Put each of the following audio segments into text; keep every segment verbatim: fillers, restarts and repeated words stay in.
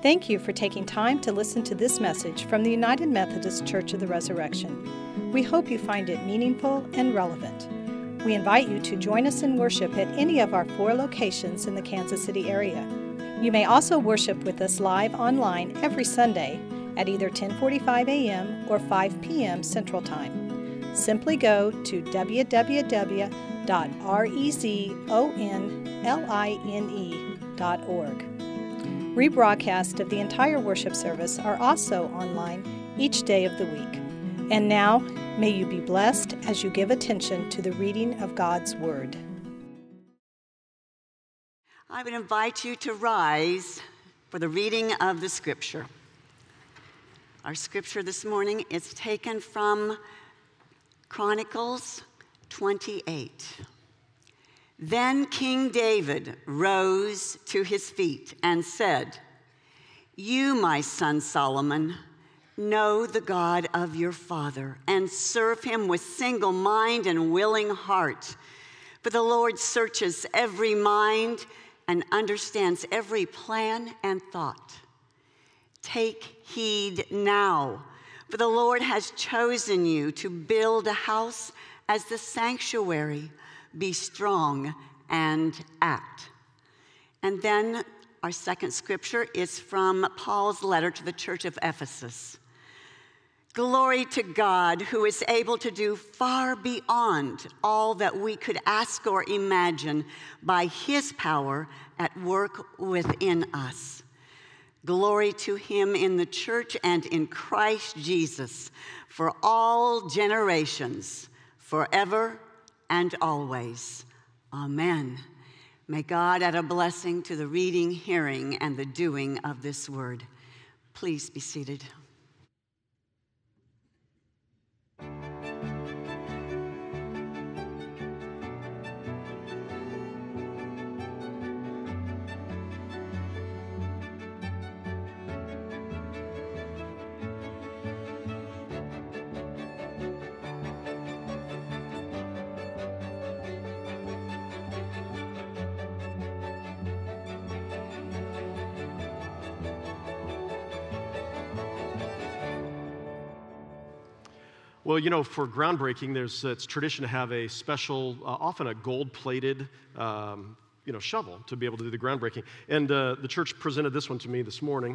Thank you for taking time to listen to this message from the United Methodist Church of the Resurrection. We hope you find it meaningful and relevant. We invite you to join us in worship at any of our four locations in the Kansas City area. You may also worship with us live online every Sunday at either ten forty-five a.m. or five p.m. Central Time. Simply go to w w w dot rezonline dot org. Rebroadcasts of the entire worship service are also online each day of the week. And now, may you be blessed as you give attention to the reading of God's Word. I would invite you to rise for the reading of the Scripture. Our Scripture this morning is taken from Chronicles twenty-eight. Then King David rose to his feet and said, "You, my son Solomon, know the God of your father and serve him with single mind and willing heart. For the Lord searches every mind and understands every plan and thought. Take heed now, for the Lord has chosen you to build a house as the sanctuary. Be strong and act." And then our second scripture is from Paul's letter to the church of Ephesus. "Glory to God, who is able to do far beyond all that we could ask or imagine by his power at work within us. Glory to him in the church and in Christ Jesus for all generations, forever and always. Amen." May God add a blessing to the reading, hearing, and the doing of this word. Please be seated. Well, you know, for groundbreaking, there's it's tradition to have a special, uh, often a gold-plated, um, you know, shovel to be able to do the groundbreaking. And uh, the church presented this one to me this morning.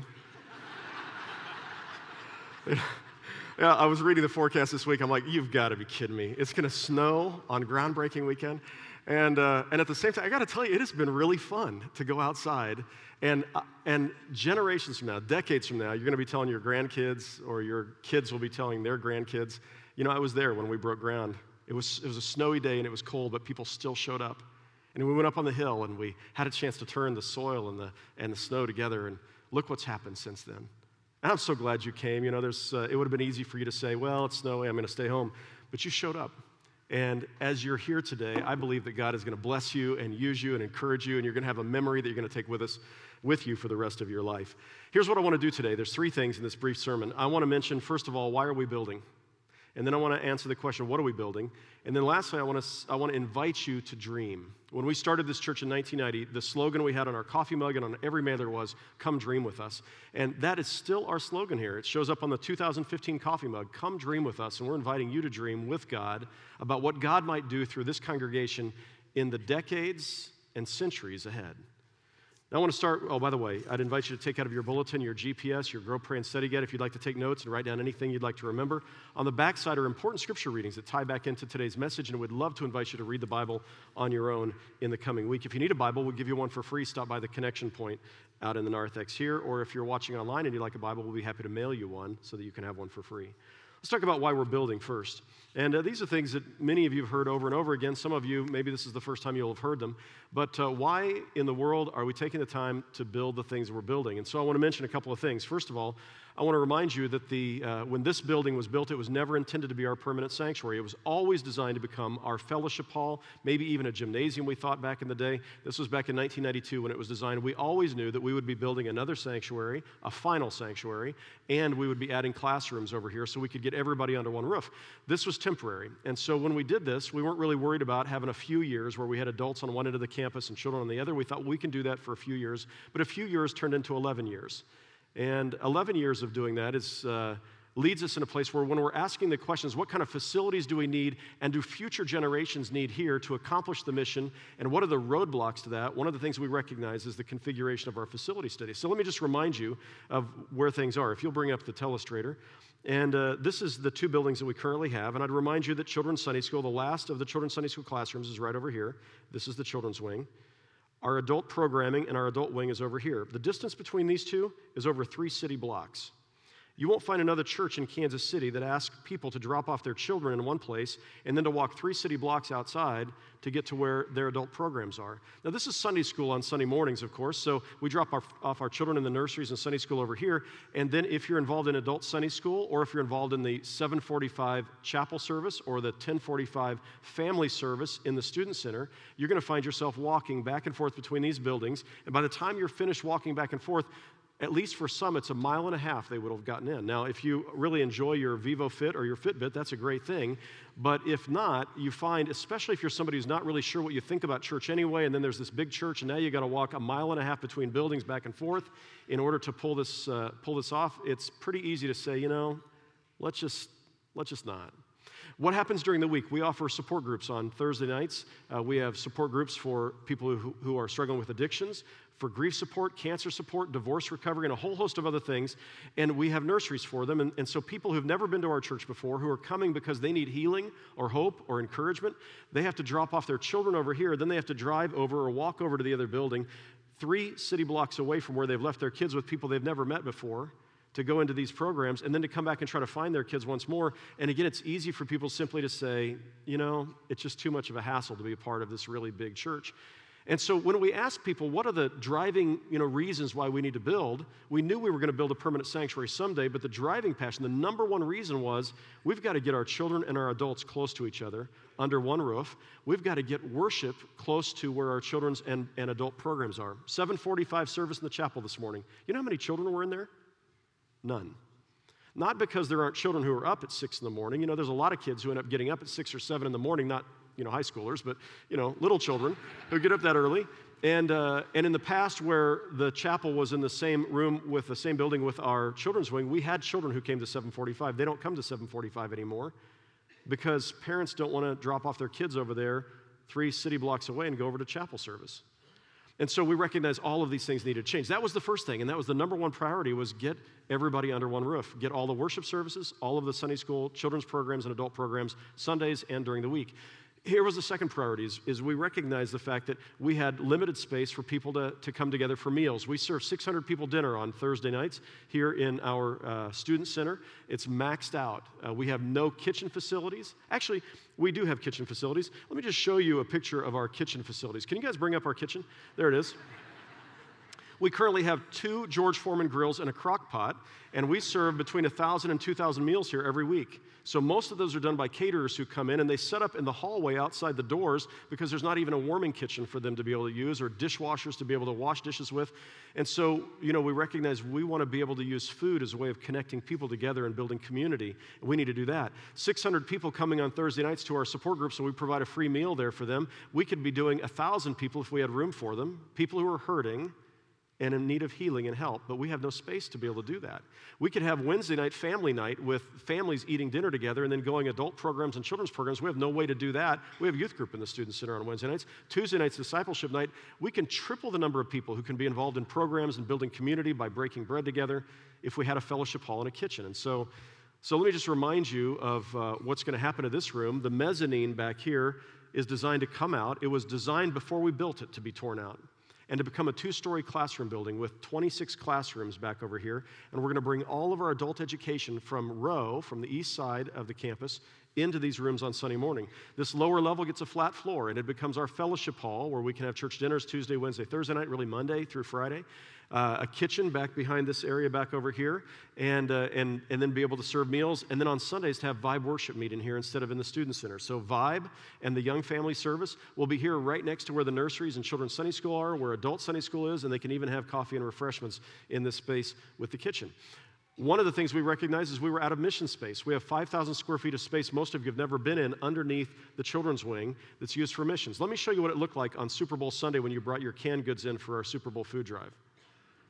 Yeah, I was reading the forecast this week. I'm like, you've got to be kidding me. It's going to snow on groundbreaking weekend. And uh, and at the same time, I got to tell you, it has been really fun to go outside. And uh, and generations from now, decades from now, you're going to be telling your grandkids, or your kids will be telling their grandkids, you know, I was there when we broke ground. It was it was a snowy day and it was cold, but people still showed up. And we went up on the hill and we had a chance to turn the soil and the and the snow together. And look what's happened since then. And I'm so glad you came. You know, there's uh, it would have been easy for you to say, well, it's snowy, I'm going to stay home. But you showed up. And as you're here today, I believe that God is going to bless you and use you and encourage you, and you're going to have a memory that you're going to take with us, with you for the rest of your life. Here's what I want to do today. There's three things in this brief sermon. I want to mention, first of all, why are we building? And then I want to answer the question, what are we building? And then lastly, I want to I want to invite you to dream. When we started this church in nineteen ninety, the slogan we had on our coffee mug and on every mailer was, "Come dream with us." And that is still our slogan here. It shows up on the two thousand fifteen coffee mug, "Come dream with us." And we're inviting you to dream with God about what God might do through this congregation in the decades and centuries ahead. Now I want to start, oh, by the way, I'd invite you to take out of your bulletin your G P S, your Grow, Pray, and Study Guide if you'd like to take notes and write down anything you'd like to remember. On the back side are important scripture readings that tie back into today's message, and we'd love to invite you to read the Bible on your own in the coming week. If you need a Bible, we'll give you one for free. Stop by the Connection Point out in the narthex here, or if you're watching online and you'd like a Bible, we'll be happy to mail you one so that you can have one for free. Let's talk about why we're building first. And uh, these are things that many of you have heard over and over again. Some of you, maybe this is the first time you'll have heard them. But uh, why in the world are we taking the time to build the things that we're building? And so I want to mention a couple of things. First of all, I want to remind you that the uh, when this building was built, it was never intended to be our permanent sanctuary. It was always designed to become our fellowship hall, maybe even a gymnasium, we thought back in the day. This was back in nineteen ninety-two when it was designed. We always knew that we would be building another sanctuary, a final sanctuary, and we would be adding classrooms over here so we could get everybody under one roof. This was temporary. And so when we did this, we weren't really worried about having a few years where we had adults on one end of the campus and children on the other. We thought we can do that for a few years, but a few years turned into eleven years. And eleven years of doing that is, uh, leads us in a place where when we're asking the questions, what kind of facilities do we need and do future generations need here to accomplish the mission, and what are the roadblocks to that? One of the things we recognize is the configuration of our facility study. So let me just remind you of where things are. If you'll bring up the telestrator. And uh, this is the two buildings that we currently have. And I'd remind you that Children's Sunday School, the last of the Children's Sunday School classrooms is right over here. This is the children's wing. Our adult programming and our adult wing is over here. The distance between these two is over three city blocks. You won't find another church in Kansas City that asks people to drop off their children in one place and then to walk three city blocks outside to get to where their adult programs are. Now, this is Sunday school on Sunday mornings, of course, so we drop our, off our children in the nurseries and Sunday school over here, and then if you're involved in adult Sunday school or if you're involved in the seven forty-five chapel service or the ten forty-five family service in the student center, you're going to find yourself walking back and forth between these buildings, and by the time you're finished walking back and forth, at least for some, it's a mile and a half they would have gotten in. Now, if you really enjoy your Vivo Fit or your Fitbit, that's a great thing. But if not, you find, especially if you're somebody who's not really sure what you think about church anyway, and then there's this big church, and now you got to walk a mile and a half between buildings back and forth in order to pull this uh, pull this off, it's pretty easy to say, you know, let's just let's just not. What happens during the week? We offer support groups on Thursday nights. Uh, we have support groups for people who, who are struggling with addictions, for grief support, cancer support, divorce recovery, and a whole host of other things. And we have nurseries for them. And, and so people who've never been to our church before, who are coming because they need healing or hope or encouragement, they have to drop off their children over here. Then they have to drive over or walk over to the other building, three city blocks away from where they've left their kids with people they've never met before, to go into these programs, and then to come back and try to find their kids once more. And again, it's easy for people simply to say, you know, it's just too much of a hassle to be a part of this really big church. And so when we ask people, what are the driving, you know, reasons why we need to build, we knew we were going to build a permanent sanctuary someday, but the driving passion, the number one reason was, we've got to get our children and our adults close to each other under one roof. We've got to get worship close to where our children's and, and adult programs are. seven forty-five service in the chapel this morning. You know how many children were in there? None. Not because there aren't children who are up at six in the morning. You know, there's a lot of kids who end up getting up at six or seven in the morning, not, you know, high schoolers, but, you know, little children who get up that early. And, uh, and in the past, where the chapel was in the same room with the same building with our children's wing, we had children who came to seven forty-five. They don't come to seven forty-five anymore because parents don't want to drop off their kids over there three city blocks away and go over to chapel service. And so we recognize all of these things needed to change. That was the first thing, and that was the number one priority, was get everybody under one roof. Get all the worship services, all of the Sunday school, children's programs, and adult programs, Sundays and during the week. Here was the second priority, is, is we recognized the fact that we had limited space for people to, to come together for meals. We serve six hundred people dinner on Thursday nights here in our uh, student center. It's maxed out. Uh, we have no kitchen facilities. Actually, we do have kitchen facilities. Let me just show you a picture of our kitchen facilities. Can you guys bring up our kitchen? There it is. We currently have two George Foreman grills and a crock pot, and we serve between one thousand and two thousand meals here every week. So most of those are done by caterers who come in, and they set up in the hallway outside the doors because there's not even a warming kitchen for them to be able to use or dishwashers to be able to wash dishes with. And so, you know, we recognize we want to be able to use food as a way of connecting people together and building community. We need to do that. six hundred people coming on Thursday nights to our support groups, and we provide a free meal there for them. We could be doing one thousand people if we had room for them, people who are hurting and in need of healing and help, but we have no space to be able to do that. We could have Wednesday night family night with families eating dinner together and then going adult programs and children's programs. We have no way to do that. We have youth group in the student center on Wednesday nights. Tuesday nights, discipleship night. We can triple the number of people who can be involved in programs and building community by breaking bread together if we had a fellowship hall and a kitchen. And so, so let me just remind you of uh, what's going to happen to this room. The mezzanine back here is designed to come out. It was designed before we built it to be torn out and to become a two-story classroom building with twenty-six classrooms back over here. And we're going to bring all of our adult education from Rowe, from the east side of the campus, into these rooms on Sunday morning. This lower level gets a flat floor, and it becomes our fellowship hall where we can have church dinners Tuesday, Wednesday, Thursday night, really Monday through Friday. Uh, a kitchen back behind this area back over here, and, uh, and, and then be able to serve meals. And then on Sundays to have Vibe worship meet in here instead of in the student center. So Vibe and the young family service will be here right next to where the nurseries and children's Sunday school are, where adult Sunday school is, and they can even have coffee and refreshments in this space with the kitchen. One of the things we recognize is we were out of mission space. We have five thousand square feet of space most of you have never been in underneath the children's wing that's used for missions. Let me show you what it looked like on Super Bowl Sunday when you brought your canned goods in for our Super Bowl food drive.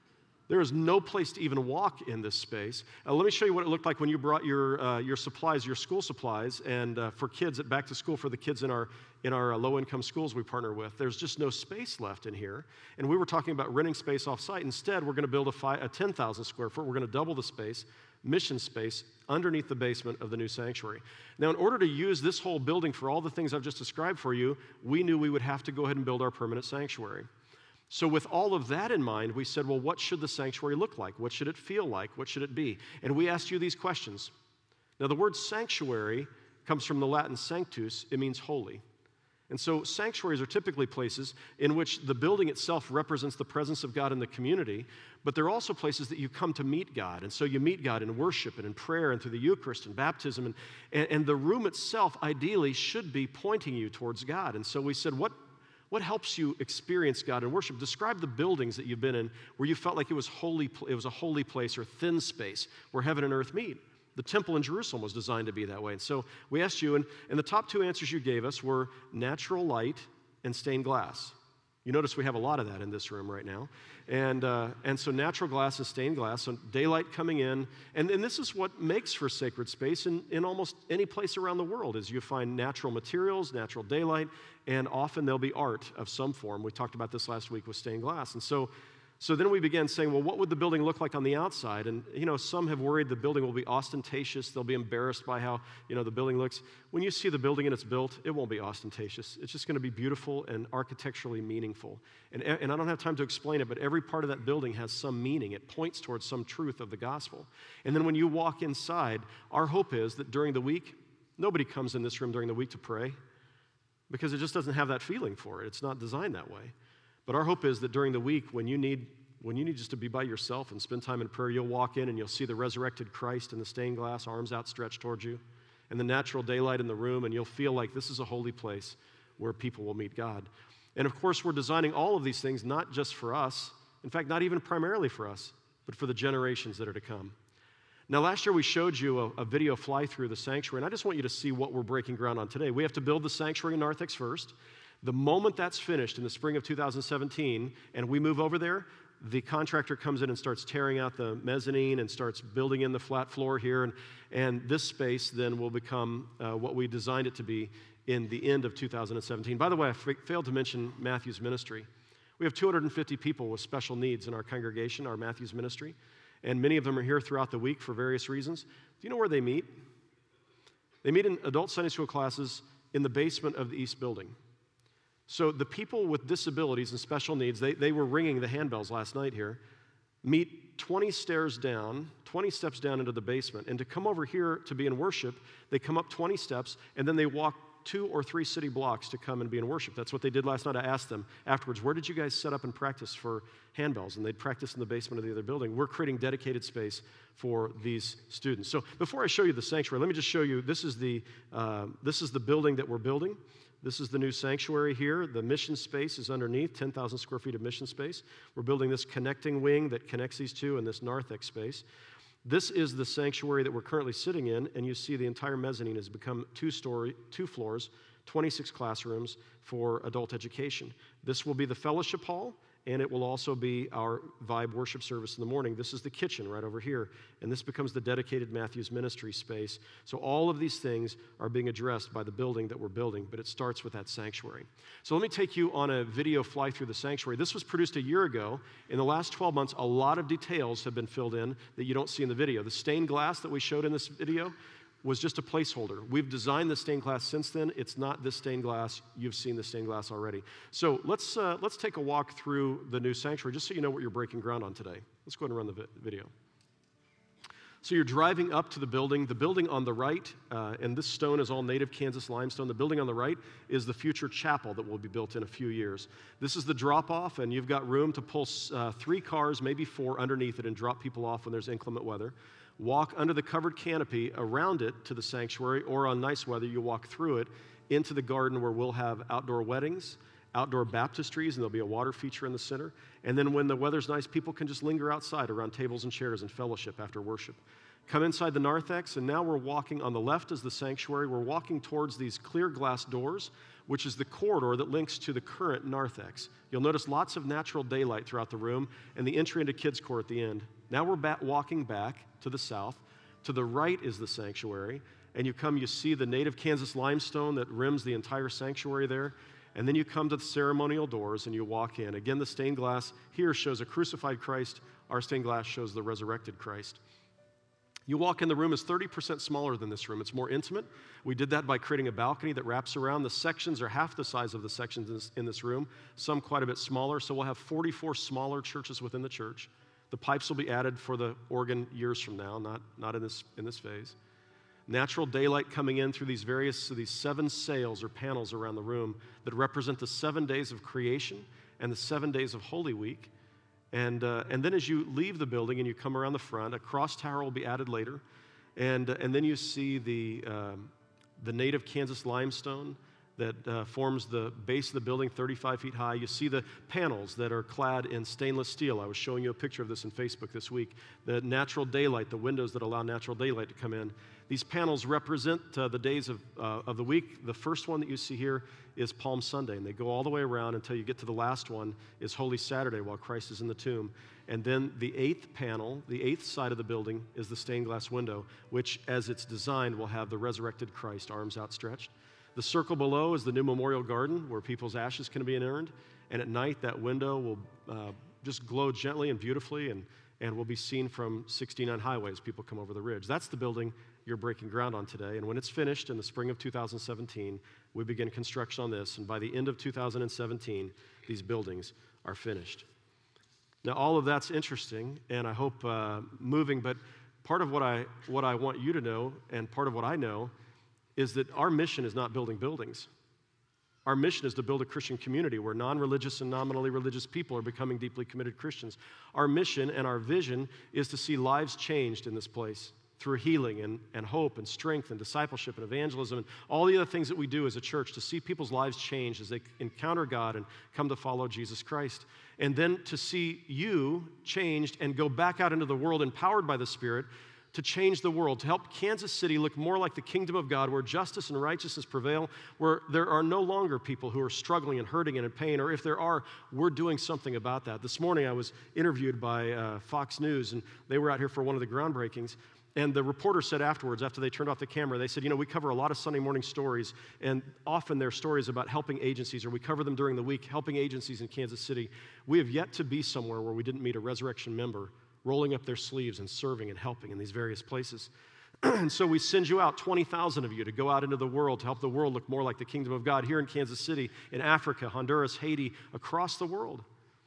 There is no place to even walk in this space. Uh, let me show you what it looked like when you brought your, uh, your supplies, your school supplies, and uh, for kids at back to school, for the kids in our, in our uh, low-income schools we partner with. There's just no space left in here. And we were talking about renting space off-site. Instead, we're going to build a, fi- a ten thousand square foot. We're going to double the space, mission space, underneath the basement of the new sanctuary. Now, in order to use this whole building for all the things I've just described for you, we knew we would have to go ahead and build our permanent sanctuary. So with all of that in mind, we said, well, what should the sanctuary look like? What should it feel like? What should it be? And we asked you these questions. Now, the word sanctuary comes from the Latin sanctus. It means holy. And so sanctuaries are typically places in which the building itself represents the presence of God in the community, but they're also places that you come to meet God. And so you meet God in worship and in prayer and through the Eucharist and baptism. And, and, and the room itself, ideally, should be pointing you towards God. And so we said, what What helps you experience God in worship? Describe the buildings that you've been in where you felt like it was holy, it was a holy place or thin space where heaven and earth meet. The temple in Jerusalem was designed to be that way. And so we asked you, and, and the top two answers you gave us were natural light and stained glass. You notice we have a lot of that in this room right now. And, uh, and so natural glass and stained glass, so daylight coming in. And, and this is what makes for sacred space in, in almost any place around the world, is you find natural materials, natural daylight, and often there'll be art of some form. We talked about this last week with stained glass. And so So then we began saying, well, what would the building look like on the outside? And, you know, some have worried the building will be ostentatious. They'll be embarrassed by how, you know, the building looks. When you see the building and it's built, it won't be ostentatious. It's just going to be beautiful and architecturally meaningful. And, and I don't have time to explain it, but every part of that building has some meaning. It points towards some truth of the gospel. And then when you walk inside, our hope is that during the week, nobody comes in this room during the week to pray because it just doesn't have that feeling for it. It's not designed that way. But our hope is that during the week, when you need when you need just to be by yourself and spend time in prayer, you'll walk in and you'll see the resurrected Christ in the stained glass, arms outstretched towards you, and the natural daylight in the room, and you'll feel like this is a holy place where people will meet God. And of course, we're designing all of these things not just for us, in fact, not even primarily for us, but for the generations that are to come. Now, last year we showed you a, a video fly through the sanctuary, and I just want you to see what we're breaking ground on today. We have to build the sanctuary in Narthex first. The moment that's finished in the spring of two thousand seventeen, and we move over there, the contractor comes in and starts tearing out the mezzanine and starts building in the flat floor here, and, and this space then will become uh, what we designed it to be in the end of two thousand seventeen. By the way, I f- failed to mention Matthew's ministry. We have two hundred fifty people with special needs in our congregation, our Matthew's ministry, and many of them are here throughout the week for various reasons. Do you know where they meet? They meet in adult Sunday school classes in the basement of the East Building. So the people with disabilities and special needs, they, they were ringing the handbells last night here, meet twenty stairs down, twenty steps down into the basement. And to come over here to be in worship, they come up twenty steps, and then they walk two or three city blocks to come and be in worship. That's what they did last night. I asked them afterwards, where did you guys set up and practice for handbells? And they'd practice in the basement of the other building. We're creating dedicated space for these students. So before I show you the sanctuary, let me just show you, this is the, uh, this is the building that we're building. This is the new sanctuary here. The mission space is underneath, ten thousand square feet of mission space. We're building this connecting wing that connects these two in this narthex space. This is the sanctuary that we're currently sitting in, and you see the entire mezzanine has become two story, two floors, twenty-six classrooms for adult education. This will be the fellowship hall, and it will also be our Vibe worship service in the morning. This is the kitchen right over here, and this becomes the dedicated Matthew's ministry space. So all of these things are being addressed by the building that we're building, but it starts with that sanctuary. So let me take you on a video fly through the sanctuary. This was produced a year ago. In the last twelve months, a lot of details have been filled in that you don't see in the video. The stained glass that we showed in this video was just a placeholder. We've designed the stained glass since then. It's not this stained glass. You've seen the stained glass already. So let's uh, let's take a walk through the new sanctuary just so you know what you're breaking ground on today. Let's go ahead and run the vi- video. So you're driving up to the building. The building on the right, uh, and this stone is all native Kansas limestone. The building on the right is the future chapel that will be built in a few years. This is the drop-off, and you've got room to pull uh, three cars, maybe four, underneath it and drop people off when there's inclement weather. Walk under the covered canopy around it to the sanctuary, or on nice weather, you walk through it into the garden where we'll have outdoor weddings, outdoor baptistries, and there'll be a water feature in the center. And then when the weather's nice, people can just linger outside around tables and chairs and fellowship after worship. Come inside the narthex, and now we're walking on the left is the sanctuary. We're walking towards these clear glass doors which is the corridor that links to the current narthex. You'll notice lots of natural daylight throughout the room and the entry into kids' court at the end. Now we're back, walking back to the south. To the right is the sanctuary, and you come, you see the native Kansas limestone that rims the entire sanctuary there, and then you come to the ceremonial doors and you walk in. Again, the stained glass here shows a crucified Christ. Our stained glass shows the resurrected Christ. You walk in, the room is thirty percent smaller than this room. It's more intimate. We did that by creating a balcony that wraps around. The sections are half the size of the sections in this, in this room, some quite a bit smaller. So we'll have forty-four smaller churches within the church. The pipes will be added for the organ years from now, not, not in this, in this phase. Natural daylight coming in through these various, so these seven sails or panels around the room that represent the seven days of creation and the seven days of Holy Week. And, uh, and then as you leave the building and you come around the front, a cross tower will be added later. And, uh, and then you see the, um, the native Kansas limestone that uh, forms the base of the building, thirty-five feet high. You see the panels that are clad in stainless steel. I was showing you a picture of this in Facebook this week. The natural daylight, the windows that allow natural daylight to come in. These panels represent uh, the days of, uh, of the week. The first one that you see here is Palm Sunday, and they go all the way around until you get to the last one is Holy Saturday while Christ is in the tomb. And then the eighth panel, the eighth side of the building, is the stained glass window, which, as it's designed, will have the resurrected Christ, arms outstretched. The circle below is the new memorial garden where people's ashes can be inurned. And at night, that window will uh, just glow gently and beautifully and, and will be seen from sixty-nine Highway as people come over the ridge. That's the building you're breaking ground on today. And when it's finished in the spring of two thousand seventeen, we begin construction on this. And by the end of two thousand seventeen, these buildings are finished. Now, all of that's interesting and I hope uh, moving, but part of what I, what I want you to know and part of what I know is that our mission is not building buildings. Our mission is to build a Christian community where non-religious and nominally religious people are becoming deeply committed Christians. Our mission and our vision is to see lives changed in this place through healing and, and hope and strength and discipleship and evangelism and all the other things that we do as a church, to see people's lives change as they encounter God and come to follow Jesus Christ. And then to see you changed and go back out into the world empowered by the Spirit to change the world, to help Kansas City look more like the kingdom of God, where justice and righteousness prevail, where there are no longer people who are struggling and hurting and in pain, or if there are, we're doing something about that. This morning I was interviewed by uh, Fox News, and they were out here for one of the groundbreakings, and the reporter said afterwards, after they turned off the camera, they said, you know, we cover a lot of Sunday morning stories, and often they're stories about helping agencies, or we cover them during the week, helping agencies in Kansas City. We have yet to be somewhere where we didn't meet a resurrection member rolling up their sleeves and serving and helping in these various places. And so we send you out, twenty thousand of you, to go out into the world, to help the world look more like the kingdom of God here in Kansas City, in Africa, Honduras, Haiti, across the world.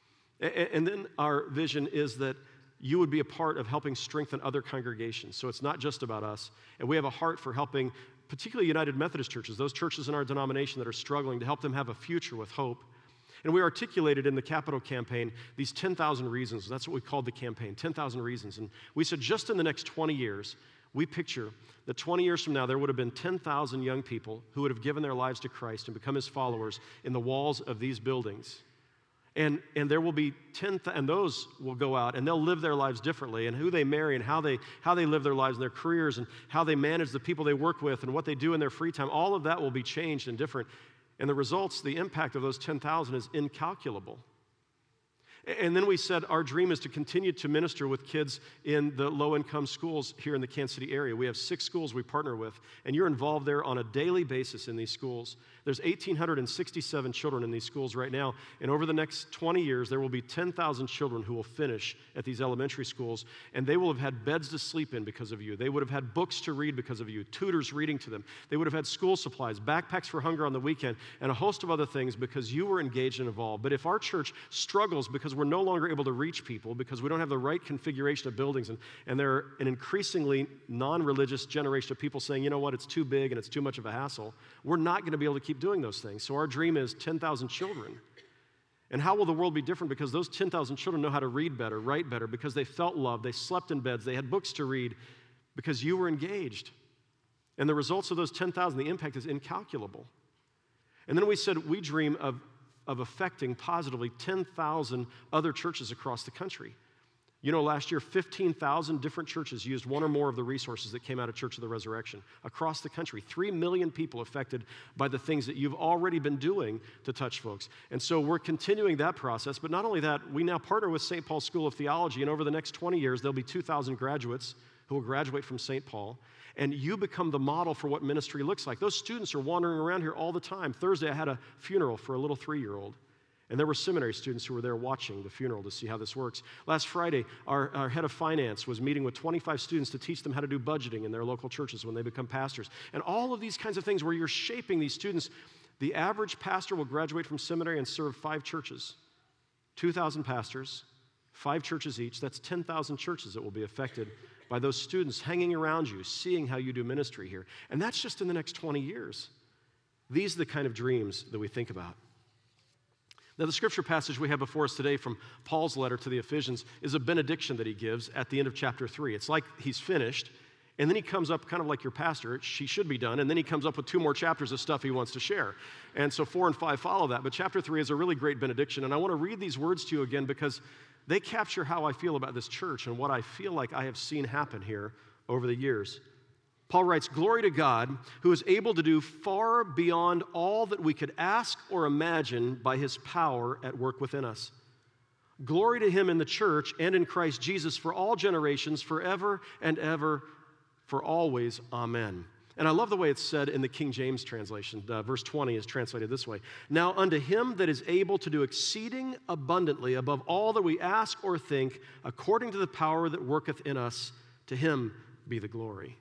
And then our vision is that you would be a part of helping strengthen other congregations. So it's not just about us. And we have a heart for helping, particularly United Methodist churches, those churches in our denomination that are struggling, to help them have a future with hope. And we articulated in the Capital Campaign these ten thousand reasons. That's what we called the campaign, ten thousand reasons. And we said just in the next twenty years, we picture that twenty years from now, there would have been ten thousand young people who would have given their lives to Christ and become his followers in the walls of these buildings. And, and there will be ten, and those will go out and they'll live their lives differently, and who they marry and how they, how they live their lives and their careers and how they manage the people they work with and what they do in their free time. All of that will be changed and different. And the results, the impact of those ten thousand is incalculable. And then we said our dream is to continue to minister with kids in the low-income schools here in the Kansas City area. We have six schools we partner with, and you're involved there on a daily basis in these schools. There's one thousand eight hundred sixty-seven children in these schools right now, and over the next twenty years, there will be ten thousand children who will finish at these elementary schools, and they will have had beds to sleep in because of you. They would have had books to read because of you, tutors reading to them. They would have had school supplies, backpacks for hunger on the weekend, and a host of other things because you were engaged and involved. But if our church struggles because we're no longer able to reach people, because we don't have the right configuration of buildings, and, and there are an increasingly non-religious generation of people saying, you know what, it's too big and it's too much of a hassle, we're not going to be able to keep doing those things. So our dream is ten thousand children. And how will the world be different? Because those ten thousand children know how to read better, write better, because they felt loved, they slept in beds, they had books to read, because you were engaged. And the results of those ten thousand, the impact is incalculable. And then we said we dream of of affecting positively ten thousand other churches across the country. You know, last year, fifteen thousand different churches used one or more of the resources that came out of Church of the Resurrection across the country. Three million people affected by the things that you've already been doing to touch folks. And so we're continuing that process. But not only that, we now partner with Saint Paul School of Theology, and over the next twenty years, there'll be two thousand graduates who will graduate from Saint Paul. And you become the model for what ministry looks like. Those students are wandering around here all the time. Thursday, I had a funeral for a little three-year-old. And there were seminary students who were there watching the funeral to see how this works. Last Friday, our, our head of finance was meeting with twenty-five students to teach them how to do budgeting in their local churches when they become pastors. And all of these kinds of things where you're shaping these students. The average pastor will graduate from seminary and serve five churches. two thousand pastors, five churches each. That's ten thousand churches that will be affected by those students hanging around you, seeing how you do ministry here. And that's just in the next twenty years. These are the kind of dreams that we think about. Now, the scripture passage we have before us today from Paul's letter to the Ephesians is a benediction that he gives at the end of chapter three. It's like he's finished, and then he comes up kind of like your pastor. She should be done, and then he comes up with two more chapters of stuff he wants to share. And so four and five follow that, but chapter three is a really great benediction, and I want to read these words to you again because they capture how I feel about this church and what I feel like I have seen happen here over the years. Paul writes, "Glory to God, who is able to do far beyond all that we could ask or imagine by his power at work within us. Glory to him in the church and in Christ Jesus for all generations, forever and ever, for always. Amen." And I love the way it's said in the King James translation. Uh, verse twenty is translated this way. "Now unto him that is able to do exceeding abundantly above all that we ask or think, according to the power that worketh in us, to him be the glory."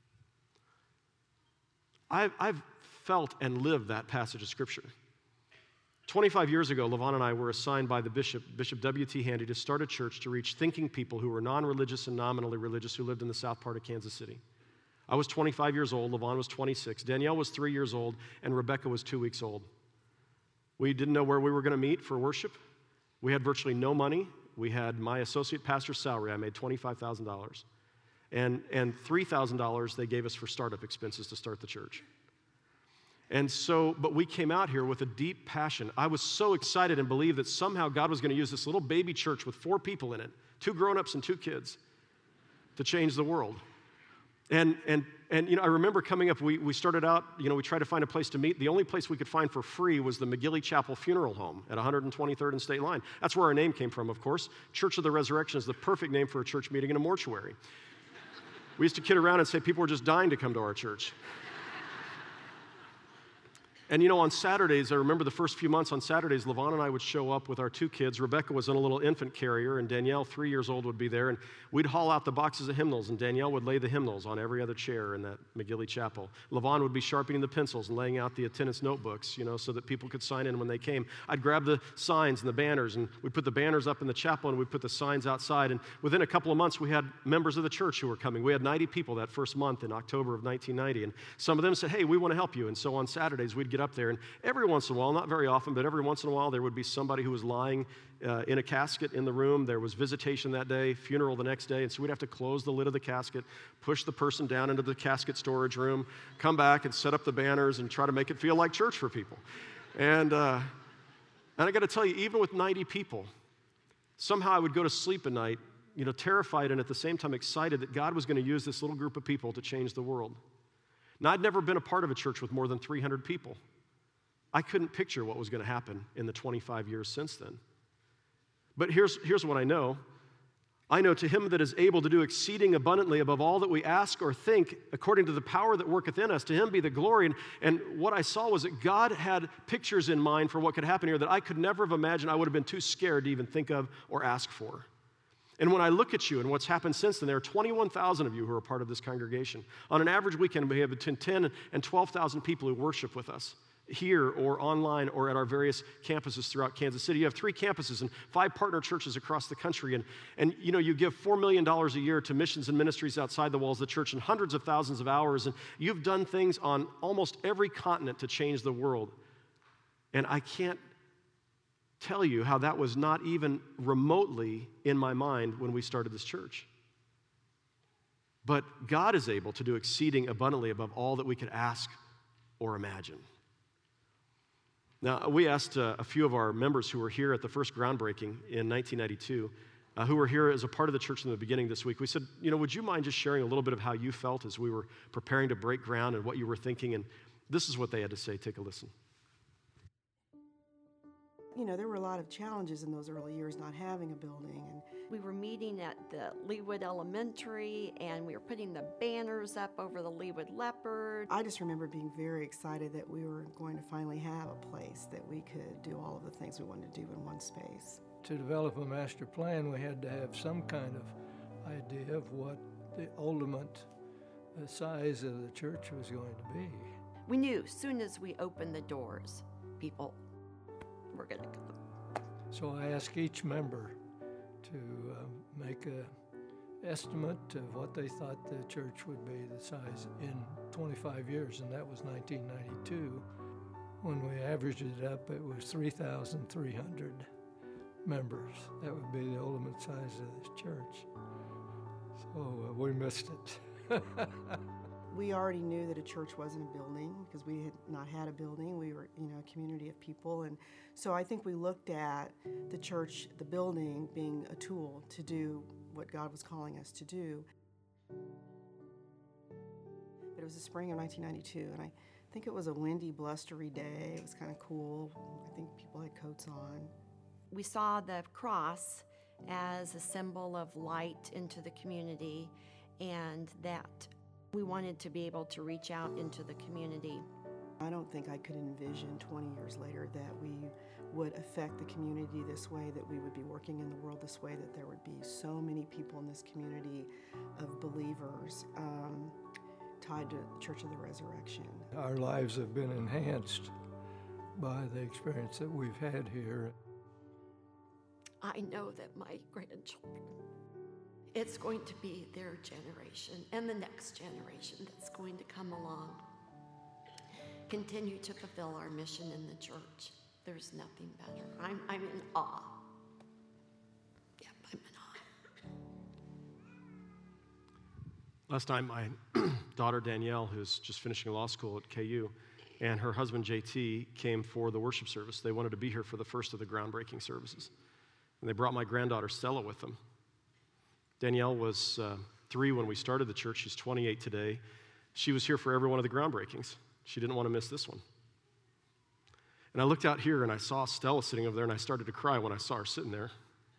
I've, I've felt and lived that passage of Scripture. twenty-five years ago, Levon and I were assigned by the bishop, Bishop W T Handy, to start a church to reach thinking people who were non-religious and nominally religious who lived in the south part of Kansas City. I was twenty-five years old, Levon was twenty-six, Danielle was three years old, and Rebecca was two weeks old. We didn't know where we were going to meet for worship. We had virtually no money. We had my associate pastor's salary. I made twenty-five thousand dollars. And, and three thousand dollars they gave us for startup expenses to start the church. And so, but we came out here with a deep passion. I was so excited and believed that somehow God was going to use this little baby church with four people in it, two grown-ups and two kids, to change the world. And, and, and you know, I remember coming up, we, we started out, you know, we tried to find a place to meet. The only place we could find for free was the McGilly Chapel Funeral Home at one hundred twenty-third and State Line. That's where our name came from, of course. Church of the Resurrection is the perfect name for a church meeting in a mortuary. We used to kid around and say people were just dying to come to our church. And you know, on Saturdays, I remember the first few months on Saturdays, Levon and I would show up with our two kids. Rebecca was in a little infant carrier, and Danielle, three years old, would be there. And we'd haul out the boxes of hymnals, and Danielle would lay the hymnals on every other chair in that McGilly Chapel. Levon would be sharpening the pencils and laying out the attendance notebooks, you know, so that people could sign in when they came. I'd grab the signs and the banners, and we'd put the banners up in the chapel, and we'd put the signs outside. And within a couple of months, we had members of the church who were coming. We had ninety people that first month in October of nineteen ninety. And some of them said, "Hey, we want to help you." And so on Saturdays, we'd get up there, and every Every once in a while, not very often, but every once in a while, there would be somebody who was lying uh, in a casket in the room. There was visitation that day, funeral the next day, and so we'd have to close the lid of the casket, push the person down into the casket storage room, come back and set up the banners and try to make it feel like church for people. And, uh, and I got to tell you, even with ninety people, somehow I would go to sleep at night, you know, terrified and at the same time excited that God was going to use this little group of people to change the world. Now, I'd never been a part of a church with more than three hundred people. I couldn't picture what was going to happen in the twenty-five years since then. But here's, here's what I know. I know to him that is able to do exceeding abundantly above all that we ask or think, according to the power that worketh in us, to him be the glory. And, and what I saw was that God had pictures in mind for what could happen here that I could never have imagined. I would have been too scared to even think of or ask for. And when I look at you and what's happened since then, there are twenty-one thousand of you who are part of this congregation. On an average weekend, we have between ten and twelve thousand people who worship with us, here or online or at our various campuses throughout Kansas City. You have three campuses and five partner churches across the country. And, and you know, you give four million dollars a year to missions and ministries outside the walls of the church and hundreds of thousands of hours. And you've done things on almost every continent to change the world. And I can't tell you how that was not even remotely in my mind when we started this church. But God is able to do exceeding abundantly above all that we could ask or imagine. Now, we asked uh, a few of our members who were here at the first groundbreaking in nineteen ninety-two uh, who were here as a part of the church in the beginning this week. We said, you know, would you mind just sharing a little bit of how you felt as we were preparing to break ground and what you were thinking? And this is what they had to say. Take a listen. You know, there were a lot of challenges in those early years not having a building. And we were meeting at the Leawood Elementary, and we were putting the banners up over the Leawood Leopard. I just remember being very excited that we were going to finally have a place that we could do all of the things we wanted to do in one space. To develop a master plan, we had to have some kind of idea of what the ultimate uh, size of the church was going to be. We knew as soon as we opened the doors, people were going to come. So I asked each member to um, make an estimate of what they thought the church would be, the size in twenty-five years, and that was nineteen ninety-two. When we averaged it up, it was three thousand three hundred members. That would be the ultimate size of this church. So uh, we missed it. We already knew that a church wasn't a building because we had not had a building. We were, you know, a community of people. And so I think we looked at the church, the building, being a tool to do what God was calling us to do. But it was the spring of nineteen ninety-two, and I think it was a windy, blustery day. It was kind of cool. I think people had coats on. We saw the cross as a symbol of light into the community, and that we wanted to be able to reach out into the community. I don't think I could envision twenty years later that we would affect the community this way, that we would be working in the world this way, that there would be so many people in this community of believers um, tied to the Church of the Resurrection. Our lives have been enhanced by the experience that we've had here. I know that my grandchildren, it's going to be their generation and the next generation that's going to come along. Continue to fulfill our mission in the church. There's nothing better. I'm, I'm in awe. Yep, I'm in awe. Last night, my daughter Danielle, who's just finishing law school at K U, and her husband J T came for the worship service. They wanted to be here for the first of the groundbreaking services. And they brought my granddaughter Stella with them. Danielle was uh, three when we started the church. She's twenty-eight today. She was here for every one of the groundbreakings. She didn't want to miss this one. And I looked out here and I saw Stella sitting over there, and I started to cry when I saw her sitting there.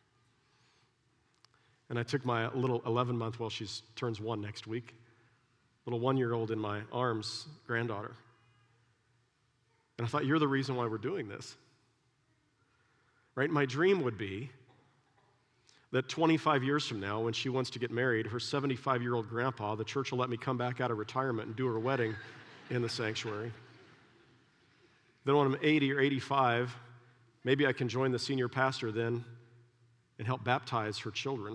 And I took my little eleven-month, well, she turns one next week, little one-year-old in my arms, granddaughter. And I thought, you're the reason why we're doing this. Right? My dream would be that twenty-five years from now, when she wants to get married, her seventy-five-year-old grandpa, the church will let me come back out of retirement and do her wedding in the sanctuary. Then when I'm eighty or eighty-five, maybe I can join the senior pastor then and help baptize her children.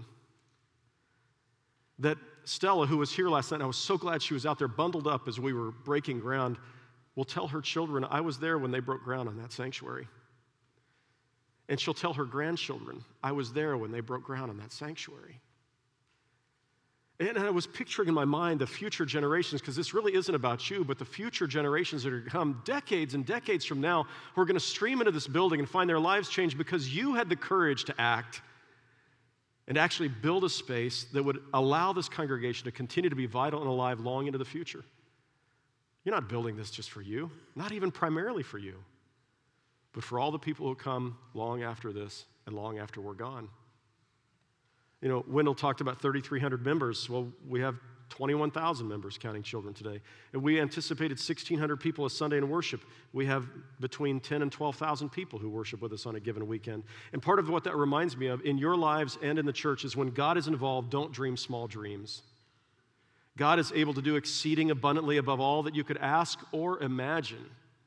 That Stella, who was here last night, and I was so glad she was out there bundled up as we were breaking ground, will tell her children, I was there when they broke ground on that sanctuary. And she'll tell her grandchildren, I was there when they broke ground on that sanctuary. And I was picturing in my mind the future generations, because this really isn't about you, but the future generations that are to come decades and decades from now who are going to stream into this building and find their lives changed because you had the courage to act and actually build a space that would allow this congregation to continue to be vital and alive long into the future. You're not building this just for you, not even primarily for you, but for all the people who come long after this and long after we're gone. You know, Wendell talked about thirty-three hundred members. Well, we have twenty-one thousand members counting children today. And we anticipated sixteen hundred people a Sunday in worship. We have between ten and twelve thousand people who worship with us on a given weekend. And part of what that reminds me of in your lives and in the church is when God is involved, don't dream small dreams. God is able to do exceeding abundantly above all that you could ask or imagine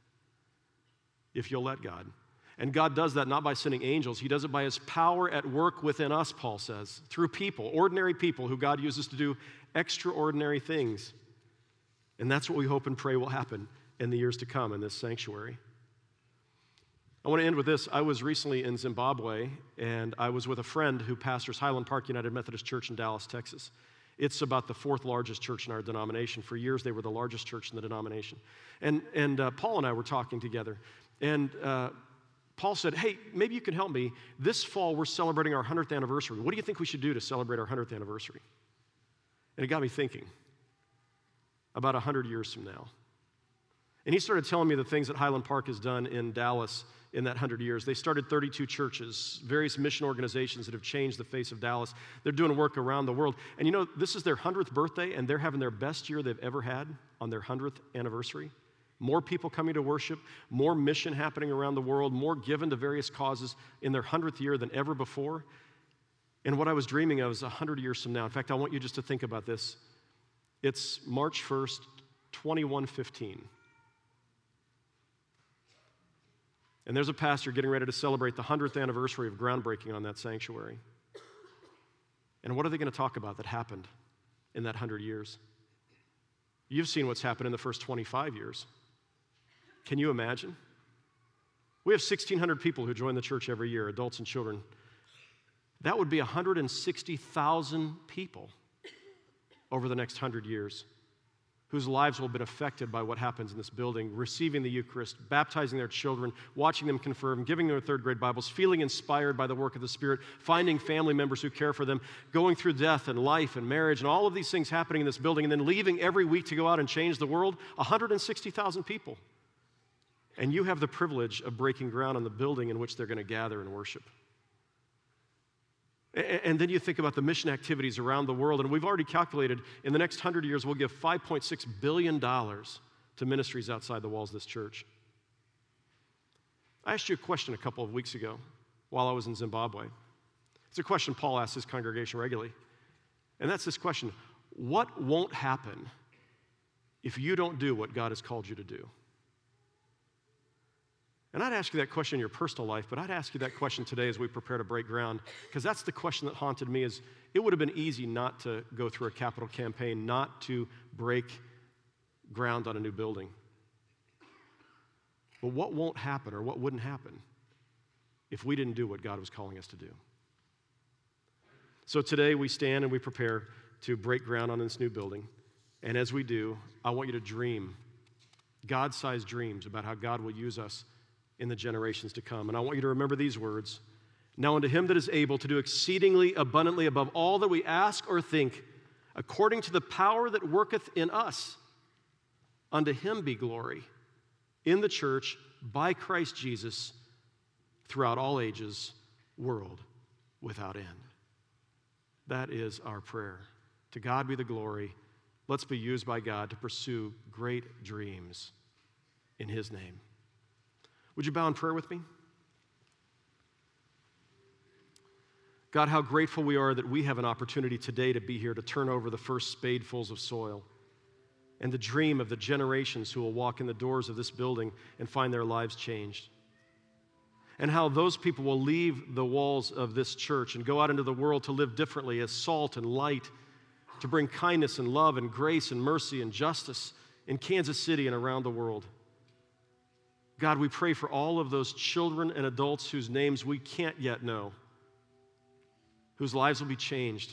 if you'll let God. And God does that not by sending angels. He does it by his power at work within us, Paul says, through people, ordinary people who God uses to do extraordinary things. And that's what we hope and pray will happen in the years to come in this sanctuary. I want to end with this. I was recently in Zimbabwe, and I was with a friend who pastors Highland Park United Methodist Church in Dallas, Texas. It's about the fourth largest church in our denomination. For years, they were the largest church in the denomination. And, and uh, Paul and I were talking together, and uh, Paul said, hey, maybe you can help me. This fall, we're celebrating our hundredth anniversary. What do you think we should do to celebrate our hundredth anniversary? And it got me thinking about one hundred years from now. And he started telling me the things that Highland Park has done in Dallas in that one hundred years. They started thirty-two churches, various mission organizations that have changed the face of Dallas. They're doing work around the world. And you know, this is their hundredth birthday, and they're having their best year they've ever had on their hundredth anniversary. More people coming to worship, more mission happening around the world, more given to various causes in their hundredth year than ever before. And what I was dreaming of is one hundred years from now. In fact, I want you just to think about this. It's March first, twenty-one fifteen. And there's a pastor getting ready to celebrate the hundredth anniversary of groundbreaking on that sanctuary. And what are they going to talk about that happened in that one hundred years? You've seen what's happened in the first twenty-five years. Can you imagine? We have sixteen hundred people who join the church every year, adults and children. That would be one hundred sixty thousand people over the next one hundred years whose lives will have been affected by what happens in this building, receiving the Eucharist, baptizing their children, watching them confirm, giving them their third grade Bibles, feeling inspired by the work of the Spirit, finding family members who care for them, going through death and life and marriage and all of these things happening in this building, and then leaving every week to go out and change the world. one hundred sixty thousand people. And you have the privilege of breaking ground on the building in which they're going to gather and worship. And then you think about the mission activities around the world, and we've already calculated in the next one hundred years we'll give five point six billion dollars to ministries outside the walls of this church. I asked you a question a couple of weeks ago while I was in Zimbabwe. It's a question Paul asks his congregation regularly, and that's this question: what won't happen if you don't do what God has called you to do? And I'd ask you that question in your personal life, but I'd ask you that question today as we prepare to break ground, because that's the question that haunted me. Is it would have been easy not to go through a capital campaign, not to break ground on a new building. But what won't happen, or what wouldn't happen, if we didn't do what God was calling us to do? So today we stand and we prepare to break ground on this new building. And as we do, I want you to dream God-sized dreams about how God will use us in the generations to come. And I want you to remember these words: now unto him that is able to do exceedingly abundantly above all that we ask or think, according to the power that worketh in us, unto him be glory in the church by Christ Jesus throughout all ages, world without end. That is our prayer. To God be the glory. Let's be used by God to pursue great dreams in his name. Would you bow in prayer with me? God, how grateful we are that we have an opportunity today to be here to turn over the first spadefuls of soil and to dream of the generations who will walk in the doors of this building and find their lives changed. And how those people will leave the walls of this church and go out into the world to live differently as salt and light, to bring kindness and love and grace and mercy and justice in Kansas City and around the world. God, we pray for all of those children and adults whose names we can't yet know, whose lives will be changed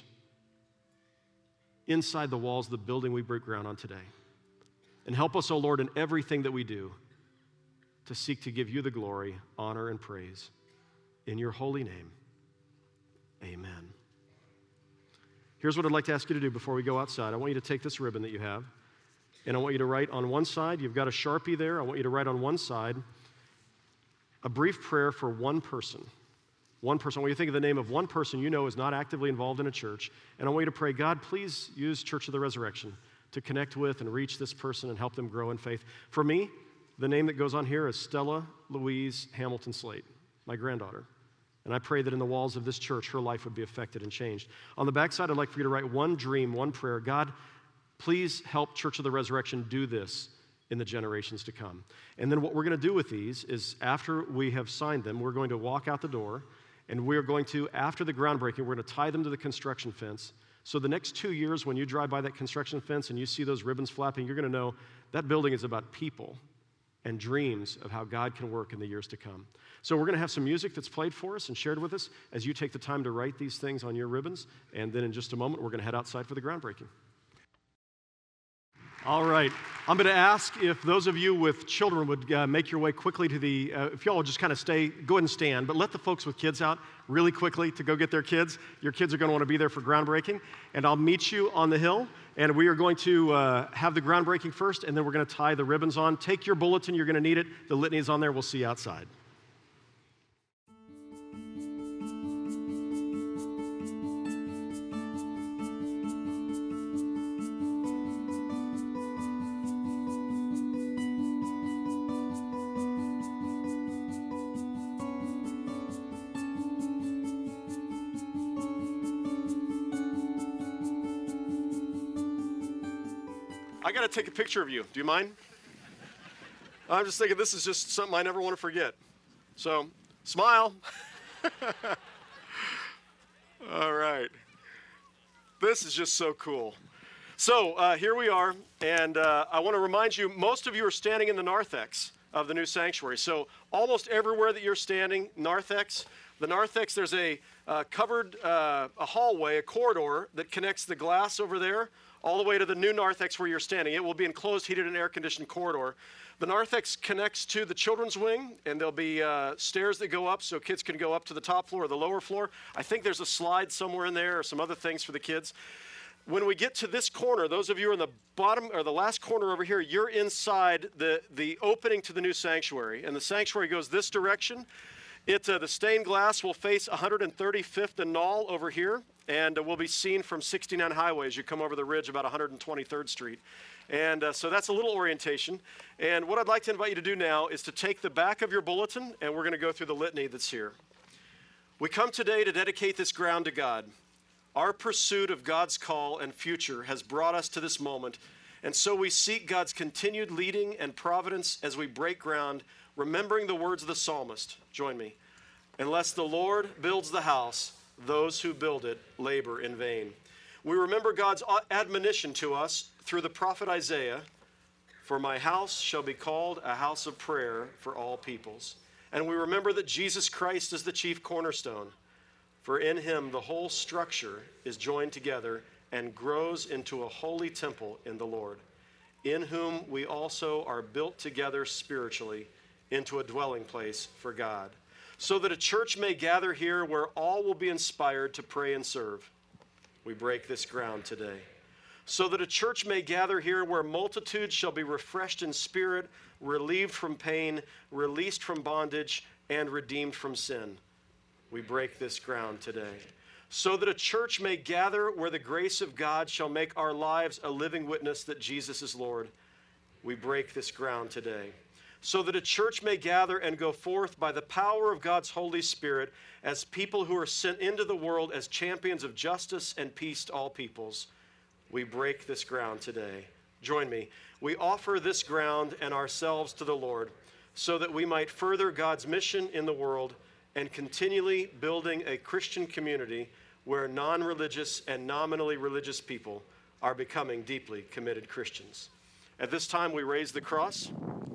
inside the walls of the building we break ground on today. And help us, O Lord, in everything that we do to seek to give you the glory, honor, and praise. In your holy name, amen. Here's what I'd like to ask you to do before we go outside. I want you to take this ribbon that you have, and I want you to write on one side, you've got a Sharpie there, I want you to write on one side a brief prayer for one person. One person. I want you to think of the name of one person you know is not actively involved in a church, and I want you to pray, God, please use Church of the Resurrection to connect with and reach this person and help them grow in faith. For me, the name that goes on here is Stella Louise Hamilton Slate, my granddaughter. And I pray that in the walls of this church, her life would be affected and changed. On the back side, I'd like for you to write one dream, one prayer. God, please help Church of the Resurrection do this in the generations to come. And then what we're going to do with these is after we have signed them, we're going to walk out the door, and we're going to, after the groundbreaking, we're going to tie them to the construction fence. So the next two years, when you drive by that construction fence and you see those ribbons flapping, you're going to know that building is about people and dreams of how God can work in the years to come. So we're going to have some music that's played for us and shared with us as you take the time to write these things on your ribbons. And then in just a moment, we're going to head outside for the groundbreaking. All right. I'm going to ask if those of you with children would uh, make your way quickly to the, uh, if y'all will just kind of stay, go ahead and stand, but let the folks with kids out really quickly to go get their kids. Your kids are going to want to be there for groundbreaking, and I'll meet you on the hill, and we are going to uh, have the groundbreaking first, and then we're going to tie the ribbons on. Take your bulletin. You're going to need it. The litany is on there. We'll see you outside. I got to take a picture of you. Do you mind? I'm just thinking this is just something I never want to forget. So, smile. All right. This is just so cool. So, uh, here we are, and uh, I want to remind you, most of you are standing in the narthex of the new sanctuary. So, almost everywhere that you're standing, narthex. The narthex, there's a uh, covered uh, a hallway, a corridor that connects the glass over there all the way to the new narthex where you're standing. It will be enclosed, heated, and air-conditioned corridor. The narthex connects to the children's wing, and there'll be uh, stairs that go up so kids can go up to the top floor or the lower floor. I think there's a slide somewhere in there or some other things for the kids. When we get to this corner, those of you in the bottom or the last corner over here, you're inside the, the opening to the new sanctuary, and the sanctuary goes this direction. It, uh, the stained glass will face one hundred thirty-fifth and Knoll over here, and uh, will be seen from sixty-nine Highway as you come over the ridge about one hundred twenty-third Street. And uh, so that's a little orientation. And what I'd like to invite you to do now is to take the back of your bulletin, and we're going to go through the litany that's here. We come today to dedicate this ground to God. Our pursuit of God's call and future has brought us to this moment, and so we seek God's continued leading and providence as we break ground, remembering the words of the psalmist. Join me. Unless the Lord builds the house, those who build it labor in vain. We remember God's admonition to us through the prophet Isaiah, for my house shall be called a house of prayer for all peoples. And we remember that Jesus Christ is the chief cornerstone, for in him the whole structure is joined together and grows into a holy temple in the Lord, in whom we also are built together spiritually into a dwelling place for God, so that a church may gather here where all will be inspired to pray and serve. We break this ground today. So that a church may gather here where multitudes shall be refreshed in spirit, relieved from pain, released from bondage, and redeemed from sin. We break this ground today. So that a church may gather where the grace of God shall make our lives a living witness that Jesus is Lord. We break this ground today. So that a church may gather and go forth by the power of God's Holy Spirit as people who are sent into the world as champions of justice and peace to all peoples. We break this ground today. Join me. We offer this ground and ourselves to the Lord so that we might further God's mission in the world and continually building a Christian community where non-religious and nominally religious people are becoming deeply committed Christians. At this time, we raise the cross.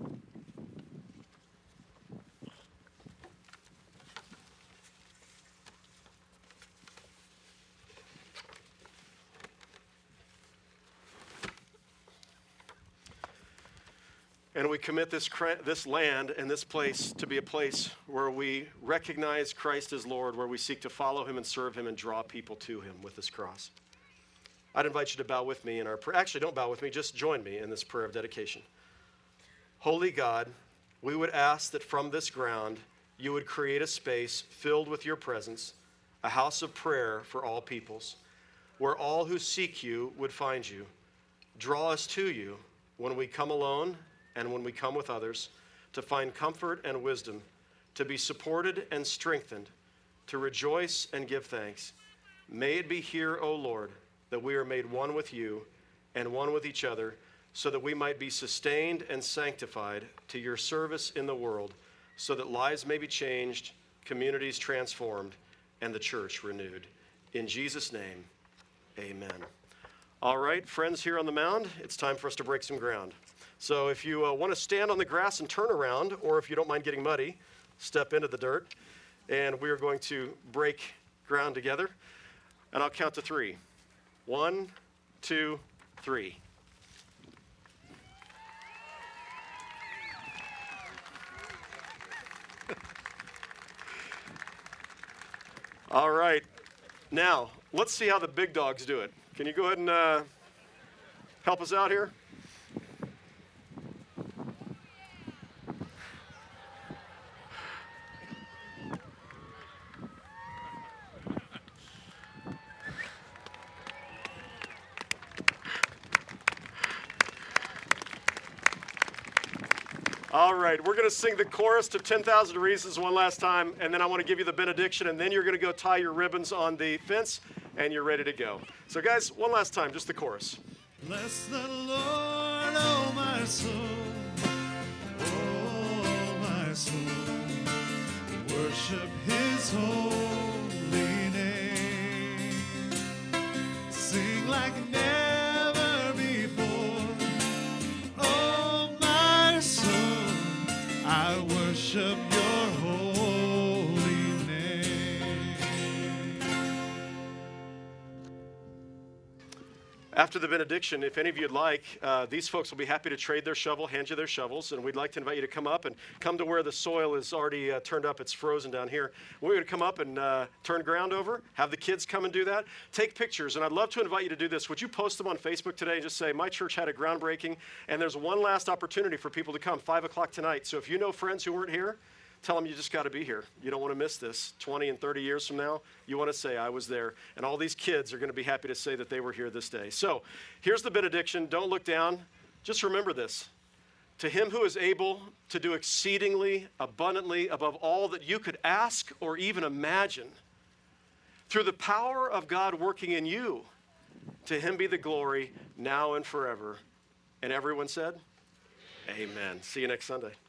And we commit this, this land and this place to be a place where we recognize Christ as Lord, where we seek to follow him and serve him and draw people to him with this cross. I'd invite you to bow with me in our prayer. Actually, don't bow with me, just join me in this prayer of dedication. Holy God, we would ask that from this ground you would create a space filled with your presence, a house of prayer for all peoples, where all who seek you would find you. Draw us to you when we come alone and when we come with others, to find comfort and wisdom, to be supported and strengthened, to rejoice and give thanks. May it be here, O Lord, that we are made one with you and one with each other, so that we might be sustained and sanctified to your service in the world, so that lives may be changed, communities transformed, and the church renewed. In Jesus' name, amen. All right, friends here on the mound, it's time for us to break some ground. So if you uh, want to stand on the grass and turn around, or if you don't mind getting muddy, step into the dirt, and we are going to break ground together. And I'll count to three. One, two, three. All right. Now, let's see how the big dogs do it. Can you go ahead and uh, help us out here? All right, we're going to sing the chorus to ten thousand Reasons one last time, and then I want to give you the benediction, and then you're going to go tie your ribbons on the fence, and you're ready to go. So guys, one last time, just the chorus. Bless the Lord, oh my soul, oh my soul, worship his holy name, sing like never before, oh my soul, I worship your holy name. After the benediction, if any of you'd like, uh, these folks will be happy to trade their shovel, hand you their shovels, and we'd like to invite you to come up and come to where the soil is already uh, turned up. It's frozen down here. We're going to come up and uh, turn ground over, have the kids come and do that. Take pictures, and I'd love to invite you to do this. Would you post them on Facebook today and just say, my church had a groundbreaking, and there's one last opportunity for people to come, five o'clock tonight. So if you know friends who weren't here, tell them you just got to be here. You don't want to miss this. twenty and thirty years from now, you want to say, I was there. And all these kids are going to be happy to say that they were here this day. So here's the benediction. Don't look down. Just remember this. To him who is able to do exceedingly abundantly above all that you could ask or even imagine, through the power of God working in you, to him be the glory now and forever. And everyone said, amen. See you next Sunday.